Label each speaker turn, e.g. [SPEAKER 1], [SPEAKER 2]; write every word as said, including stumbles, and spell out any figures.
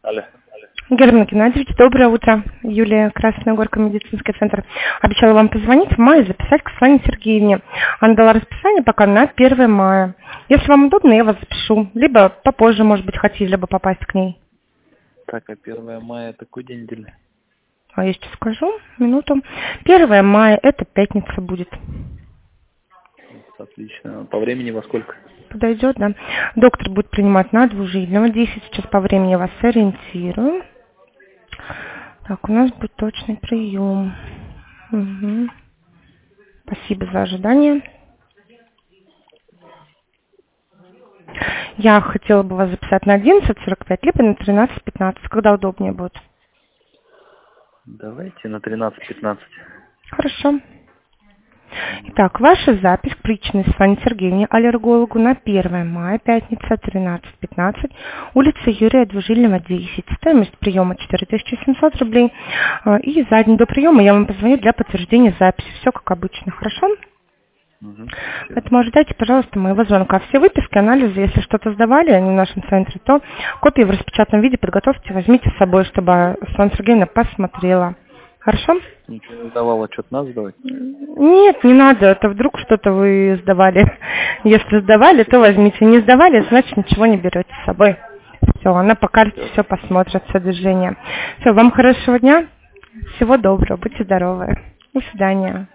[SPEAKER 1] Алло.
[SPEAKER 2] Герман Геннадьевич, доброе утро. Юлия, Красная Горка, медицинский центр. Обещала вам позвонить в мае, записать к Светлане Сергеевне. Она дала расписание пока на первое мая. Если вам удобно, я вас запишу. Либо попозже, может быть, хотели бы попасть к ней.
[SPEAKER 1] Так, а первое мая это какой день недели?
[SPEAKER 2] А я сейчас скажу, минуту. первое мая, это пятница будет.
[SPEAKER 1] Отлично. По времени во сколько?
[SPEAKER 2] Подойдет, да. Доктор будет принимать на двужильного. десять сейчас по времени я вас ориентирую. Так, у нас будет точный прием. Угу. Спасибо за ожидание. Я хотела бы вас записать на одиннадцать сорок пять, либо на тринадцать пятнадцать, когда удобнее будет.
[SPEAKER 1] Давайте на тринадцать пятнадцать.
[SPEAKER 2] Хорошо. Итак, ваша запись к личной Светлане Сергеевне, аллергологу, на первое мая, пятница, тринадцать пятнадцать, улица Юрия Двужильного, десять. Стоимость приема четыре тысячи семьсот рублей. И за день до приема я вам позвоню для подтверждения записи. Все как обычно, хорошо?
[SPEAKER 1] Угу.
[SPEAKER 2] Поэтому ожидайте, пожалуйста, моего звонка. Все выписки, анализы, если что-то сдавали они в нашем центре, то копии в распечатанном виде подготовьте, возьмите с собой, чтобы Светлана Сергеевна посмотрела. Хорошо?
[SPEAKER 1] Ничего не сдавала, что-то надо сдавать?
[SPEAKER 2] Нет, не надо, это вдруг что-то вы сдавали. Если сдавали, то возьмите. Не сдавали, значит ничего не берете с собой. Все, она по карте все посмотрит, содержание. Все, вам хорошего дня, всего доброго, будьте здоровы. До свидания.